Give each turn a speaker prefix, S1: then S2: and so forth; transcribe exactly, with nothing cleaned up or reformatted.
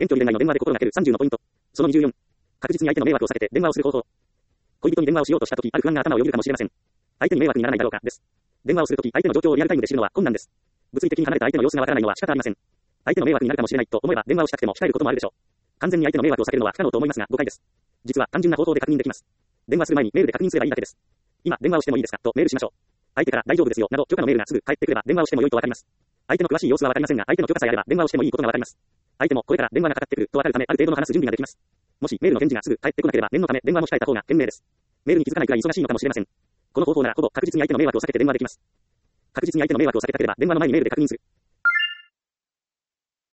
S1: 遠距離恋愛の電話で心がけるさんじゅうのポイント。そのにじゅうよん。確実に相手の迷惑を避けて電話をする方法。恋人に電話をしようとしたとき、ある不安が頭をよぎるかもしれません。相手に迷惑にならないだろうか、です。電話をするとき、相手の状況をリアルタイムで知るのは困難です。物理的に離れた相手の様子がわからないのは仕方ありません。相手の迷惑になるかもしれないと思えば電話をしたくても控えることもあるでしょう。完全に相手の迷惑を避けるのは不可能と思いますが、誤解です。実は単純な方法で確認できます。電話する前にメールで確認すればいいだけです。今、電話をしてもいいですかとメールしましょう。相手から大丈夫ですよなど許可のメールがすぐ返ってくれば電話をしても良いとわかります。相手の詳しい様子はわかりませんが、相手の許可さえあれば電話をしてもいいことがわかります。相手もこれから電話がかかってくるとわかるため、ある程度の話す準備ができます。もしメールの返事がすぐ返ってこなければ念のため電話も控えた方が賢明です。メールに気づかないくらい忙しいのかもしれません。この方法ならほぼ確実に相手の迷惑を避けて電話できます。確実に相手の迷惑を避けたければ電話の前にメールで確認する。